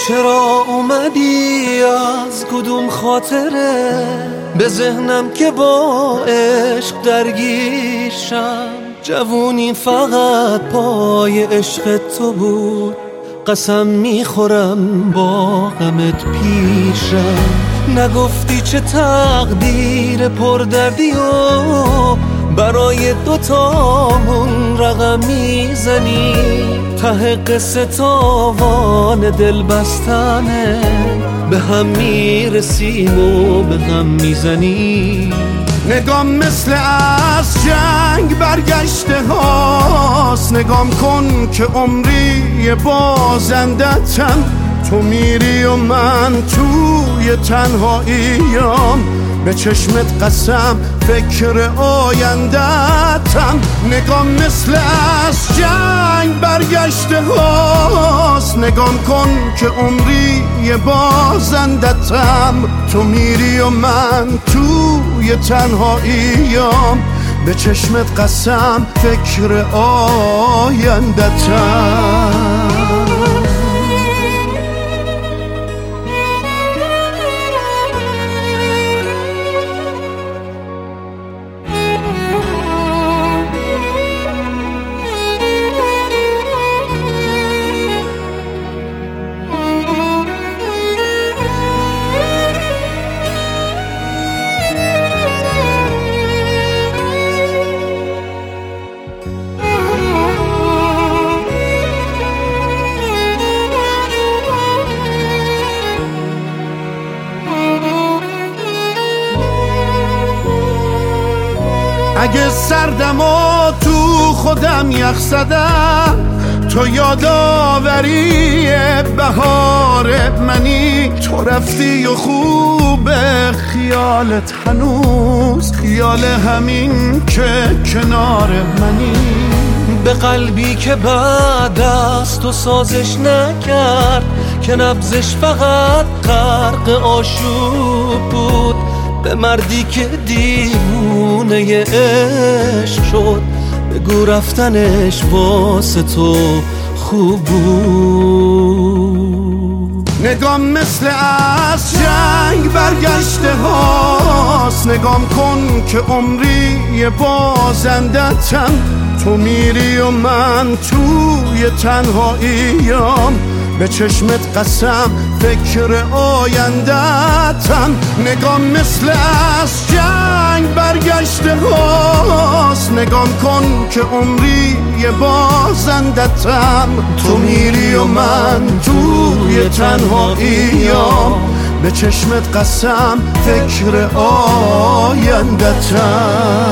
چرا اومدی از کدوم خاطره به ذهنم که با عشق درگیر شم؟ جوونی فقط پای عشق تو بود، قسم میخورم با غمت پیشم. نگفتی چه تقدیر پردردی و برای دوتامون رقم میزنی، ته قصه تاوان دل بستنه، به هم میرسیم و به هم میزنی. نگام مثل از جنگ برگشته هاست، نگام کن که عمری بازندتم. تو میری و من توی تنهاییم، به چشمت قسم فکر آیندتم. نگام مثل از جنگ برگشته هاست، نگام کن که عمری بازندتم. تو میری و من توی تنهاییم، به چشمت قسم فکر آیندتم. اگه سردم و تو خودم یخ زدم، تو یادآوری بهار منی. تو رفتی و خوب خیالت هنوز خیال همین که کنار منی. به قلبی که بعد از تو سازش نکرد، که نبضش فقط غرق آشوب بود، به مردی که دیوونه عشق شد، بگو رفتنش واسه تو خوب بود. نگام مثل از جنگ برگشته هاست، نگام کن که عمری بازندتم. تو میری و من توی تنهاییم، به چشمت قسم فکر آیندتم. نگام مثل از جنگ برگشته هاست، نگام کن که عمری بازندتم. تو میری و من توی تنهاییم، به چشمت قسم فکر آیندتم.